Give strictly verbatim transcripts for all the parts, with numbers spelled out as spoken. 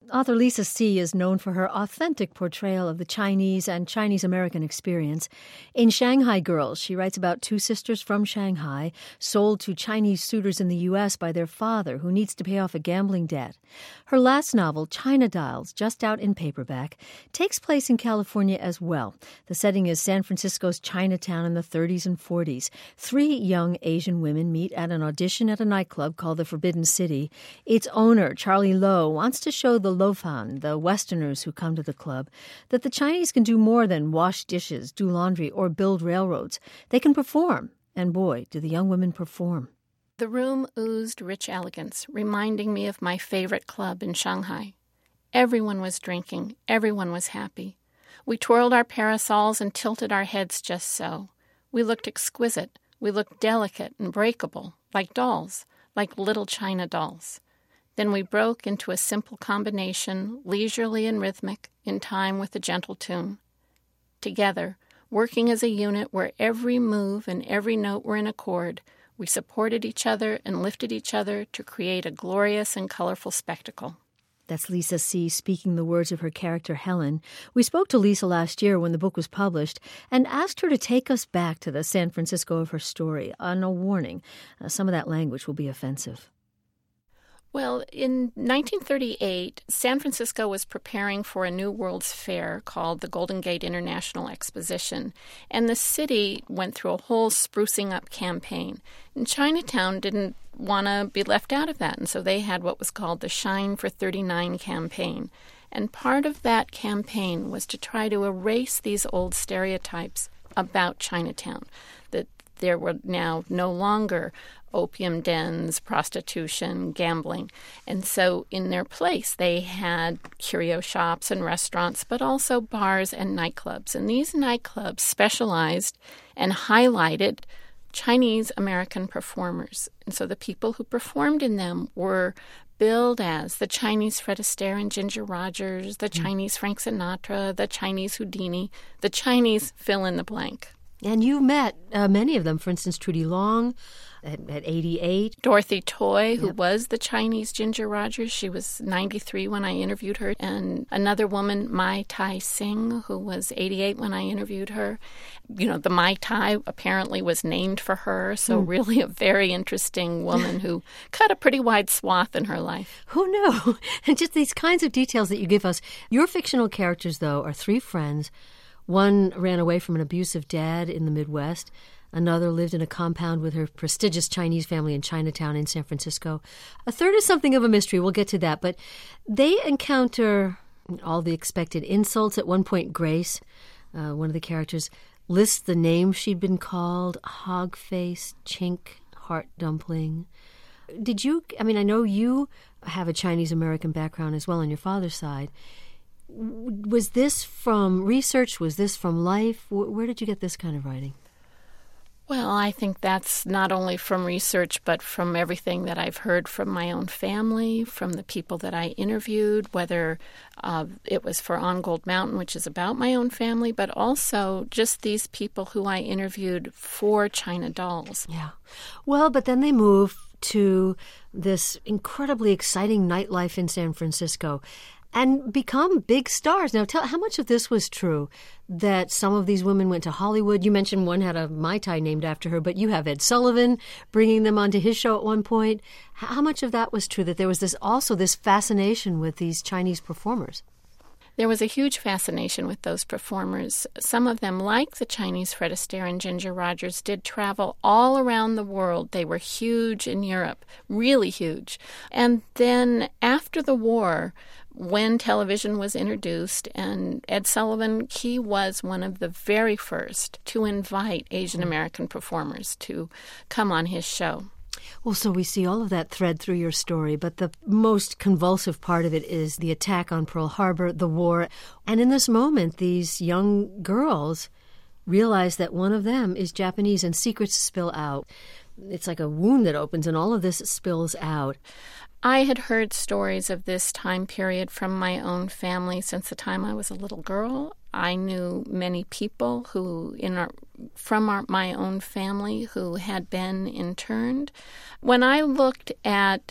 Author Lisa See is known for her authentic portrayal of the Chinese and Chinese-American experience. In Shanghai Girls, she writes about two sisters from Shanghai sold to Chinese suitors in the U S by their father, who needs to pay off a gambling debt. Her last novel, China Dolls, just out in paperback, takes place in California as well. The setting is San Francisco's Chinatown in the thirties and forties. Three young Asian women meet at an audition at a nightclub called the Forbidden City. Its owner, Charlie Lowe, wants to show the Lofan, the Westerners who come to the club, that the Chinese can do more than wash dishes, do laundry, or build railroads. They can perform. And boy, do the young women perform. The room oozed rich elegance, reminding me of my favorite club in Shanghai. Everyone was drinking. Everyone was happy. We twirled our parasols and tilted our heads just so. We looked exquisite. We looked delicate and breakable, like dolls, like little China dolls. Then we broke into a simple combination, leisurely and rhythmic, in time with a gentle tune. Together, working as a unit where every move and every note were in accord, we supported each other and lifted each other to create a glorious and colorful spectacle. That's Lisa See speaking the words of her character Helen. We spoke to Lisa last year when the book was published and asked her to take us back to the San Francisco of her story on a warning. Uh, some of that language will be offensive. Well, in nineteen thirty-eight, San Francisco was preparing for a new World's Fair called the Golden Gate International Exposition, and the city went through a whole sprucing up campaign. And Chinatown didn't want to be left out of that, and so they had what was called the Shine for thirty-nine campaign. And part of that campaign was to try to erase these old stereotypes about Chinatown, that there were now no longer opium dens, prostitution, gambling. And so in their place, they had curio shops and restaurants, but also bars and nightclubs. And these nightclubs specialized and highlighted Chinese-American performers. And so the people who performed in them were billed as the Chinese Fred Astaire and Ginger Rogers, the mm. Chinese Frank Sinatra, the Chinese Houdini, the Chinese fill in the blank. And you met uh, many of them, for instance, Trudy Long at, at eighty-eight. Dorothy Toy, who yep. was the Chinese Ginger Rogers. She was ninety-three when I interviewed her. And another woman, Mai Tai Sing, who was eighty-eight when I interviewed her. You know, the Mai Tai apparently was named for her, so mm. really a very interesting woman who cut a pretty wide swath in her life. Who knew? And just these kinds of details that you give us. Your fictional characters, though, are three friends. One ran away from an abusive dad in the Midwest. Another lived in a compound with her prestigious Chinese family in Chinatown in San Francisco. A third is something of a mystery. We'll get to that. But they encounter all the expected insults. At one point, Grace, uh, one of the characters, lists the names she'd been called: hog face, chink, heart dumpling. Did you, I mean, I know you have a Chinese-American background as well on your father's side. Was this from research? Was this from life? Where did you get this kind of writing? Well, I think that's not only from research, but from everything that I've heard from my own family, from the people that I interviewed, whether uh, it was for On Gold Mountain, which is about my own family, but also just these people who I interviewed for China Dolls. Yeah. Well, but then they move to this incredibly exciting nightlife in San Francisco and become big stars. Now, tell how much of this was true, that some of these women went to Hollywood? You mentioned one had a Mai Tai named after her, but you have Ed Sullivan bringing them onto his show at one point. How much of that was true, that there was this also this fascination with these Chinese performers? There was a huge fascination with those performers. Some of them, like the Chinese Fred Astaire and Ginger Rogers, did travel all around the world. They were huge in Europe, really huge. And then after the war, when television was introduced, and Ed Sullivan, he was one of the very first to invite Asian American performers to come on his show. Well, so we see all of that thread through your story, but the most convulsive part of it is the attack on Pearl Harbor, the war. And in this moment, these young girls realize that one of them is Japanese, and secrets spill out. It's like a wound that opens, and all of this spills out. I had heard stories of this time period from my own family since the time I was a little girl. I knew many people who, in our, from our, my own family, who had been interned. When I looked at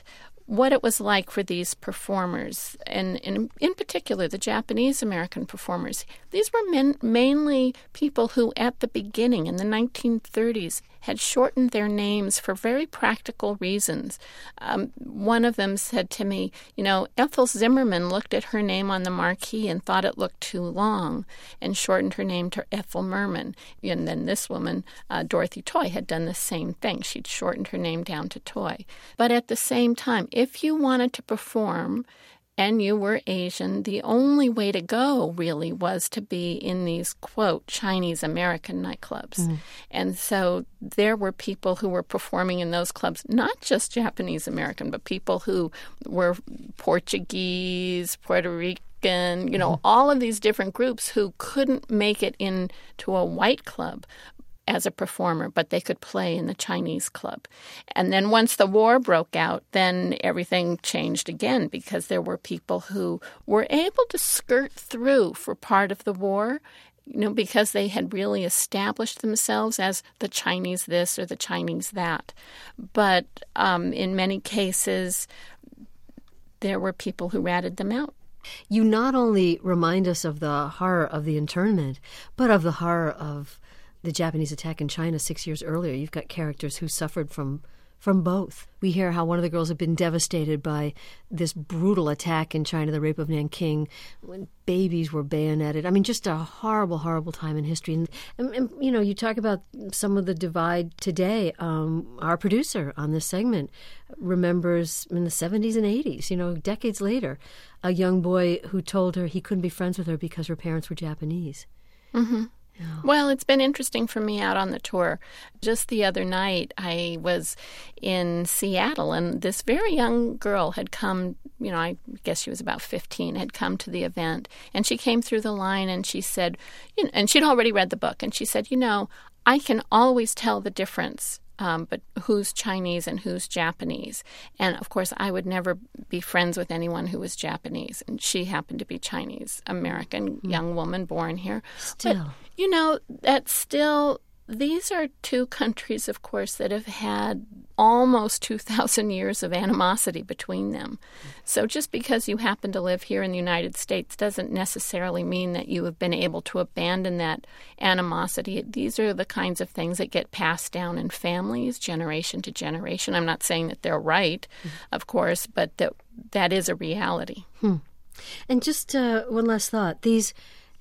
what it was like for these performers, and, and in particular the Japanese-American performers. These were men, mainly people who at the beginning, in the nineteen thirties, had shortened their names for very practical reasons. Um, one of them said to me, you know, Ethel Zimmerman looked at her name on the marquee and thought it looked too long and shortened her name to Ethel Merman. And then this woman, uh, Dorothy Toy, had done the same thing. She'd shortened her name down to Toy. But at the same time, if you wanted to perform and you were Asian, the only way to go really was to be in these, quote, Chinese-American nightclubs. Mm. And so there were people who were performing in those clubs, not just Japanese-American, but people who were Portuguese, Puerto Rican, you know, mm-hmm. all of these different groups who couldn't make it into a white club as a performer, but they could play in the Chinese club. And then once the war broke out, then everything changed again because there were people who were able to skirt through for part of the war, you know, because they had really established themselves as the Chinese this or the Chinese that. But um, in many cases, there were people who ratted them out. You not only remind us of the horror of the internment, but of the horror of the Japanese attack in China six years earlier. You've got characters who suffered from from both. We hear how one of the girls had been devastated by this brutal attack in China, the rape of Nanking, when babies were bayoneted. I mean, just a horrible, horrible time in history. And, and, and you know, you talk about some of the divide today. Um, our producer on this segment remembers in the seventies and eighties, you know, decades later, a young boy who told her he couldn't be friends with her because her parents were Japanese. Mm-hmm. Well, it's been interesting for me out on the tour. Just the other night, I was in Seattle, and this very young girl had come, you know, I guess she was about fifteen, had come to the event. And she came through the line, and she said, you know, and she'd already read the book, and she said, you know, I can always tell the difference. Um, but who's Chinese and who's Japanese? And, of course, I would never be friends with anyone who was Japanese. And she happened to be Chinese-American, mm. young woman born here. Still. But, you know, that's still... These are two countries, of course, that have had almost two thousand years of animosity between them. So just because you happen to live here in the United States doesn't necessarily mean that you have been able to abandon that animosity. These are the kinds of things that get passed down in families, generation to generation. I'm not saying that they're right, mm-hmm. of course, but that that is a reality. Hmm. And just uh, one last thought. These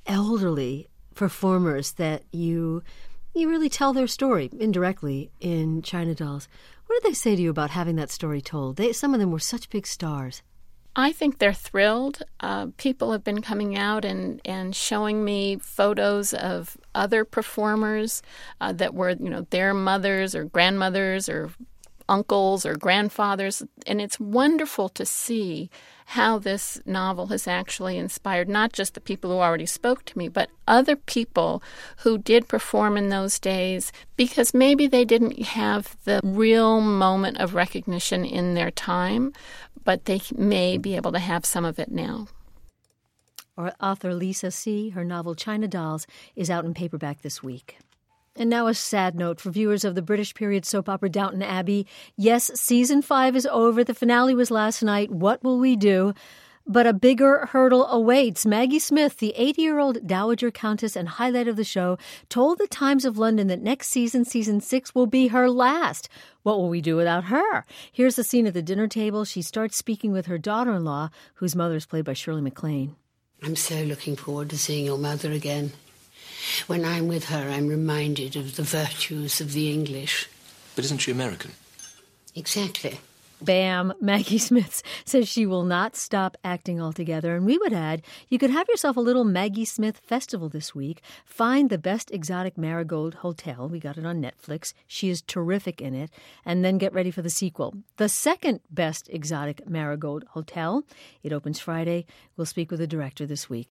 elderly performers that you... You really tell their story indirectly in China Dolls. What did they say to you about having that story told? They, some of them were such big stars. I think they're thrilled. Uh, people have been coming out and, and showing me photos of other performers uh, that were, you know, their mothers or grandmothers or uncles or grandfathers. And it's wonderful to see how this novel has actually inspired not just the people who already spoke to me, but other people who did perform in those days because maybe they didn't have the real moment of recognition in their time, but they may be able to have some of it now. Or author Lisa See, her novel China Dolls is out in paperback this week. And now a sad note for viewers of the British period soap opera Downton Abbey. Yes, season five is over. The finale was last night. What will we do? But a bigger hurdle awaits. Maggie Smith, the eighty-year-old dowager countess and highlight of the show, told the Times of London that next season, season six, will be her last. What will we do without her? Here's the scene at the dinner table. She starts speaking with her daughter-in-law, whose mother is played by Shirley MacLaine. I'm so looking forward to seeing your mother again. When I'm with her, I'm reminded of the virtues of the English. But isn't she American? Exactly. Bam! Maggie Smith says she will not stop acting altogether. And we would add, you could have yourself a little Maggie Smith festival this week. Find the Best Exotic Marigold Hotel. We got it on Netflix. She is terrific in it. And then get ready for the sequel. The second Best Exotic Marigold Hotel. It opens Friday. We'll speak with the director this week.